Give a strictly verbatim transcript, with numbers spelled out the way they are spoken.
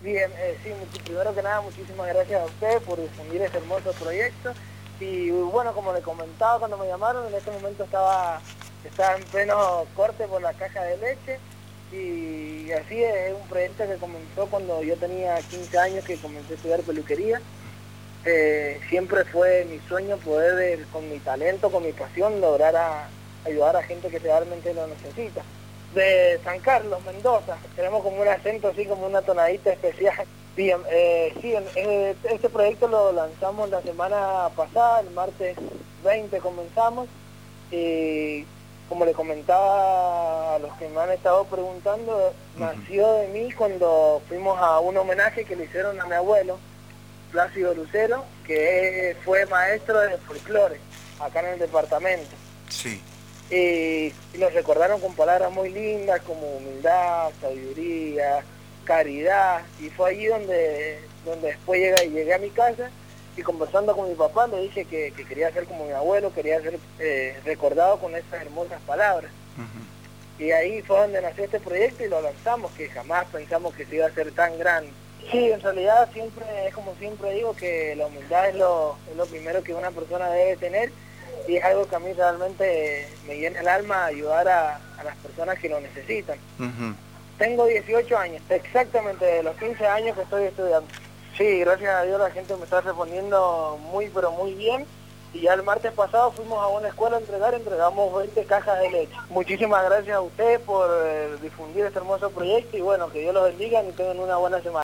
Bien, eh, sí, primero que nada, muchísimas gracias a ustedes por difundir este hermoso proyecto. Y bueno, como le comentaba cuando me llamaron, en este momento estaba, estaba en pleno corte por la caja de leche. Y así es, es un proyecto que comenzó cuando yo tenía quince años, que comencé a estudiar peluquería. Eh, siempre fue mi sueño poder, eh, con mi talento, con mi pasión, lograr a, ayudar a gente que realmente lo necesita. De San Carlos, Mendoza, tenemos como un acento así, como una tonadita especial. Bien, eh, sí, eh, este proyecto lo lanzamos la semana pasada, el martes veinte comenzamos, y como le comentaba a los que me han estado preguntando, uh-huh. nació de mí cuando fuimos a un homenaje que le hicieron a mi abuelo, Plácido Lucero, que fue maestro de folclore acá en el departamento. Sí. Y, y nos recordaron con palabras muy lindas como humildad, sabiduría, caridad, y fue allí donde, donde después llegué, llegué a mi casa y conversando con mi papá le dije que, que quería ser como mi abuelo, quería ser eh, recordado con esas hermosas palabras. Uh-huh. Y ahí fue donde nació este proyecto y lo lanzamos, que jamás pensamos que se iba a ser tan grande. Sí, en realidad siempre, es como siempre digo, que la humildad es lo, es lo primero que una persona debe tener, y es algo que a mí realmente me llena el alma ayudar a, a las personas que lo necesitan. Uh-huh. Tengo dieciocho años, exactamente de los quince años que estoy estudiando. Sí, gracias a Dios la gente me está respondiendo muy pero muy bien, y ya el martes pasado fuimos a una escuela a entregar, entregamos veinte cajas de leche. Muchísimas gracias a ustedes por eh, difundir este hermoso proyecto, y bueno, que Dios los bendiga y tengan una buena semana.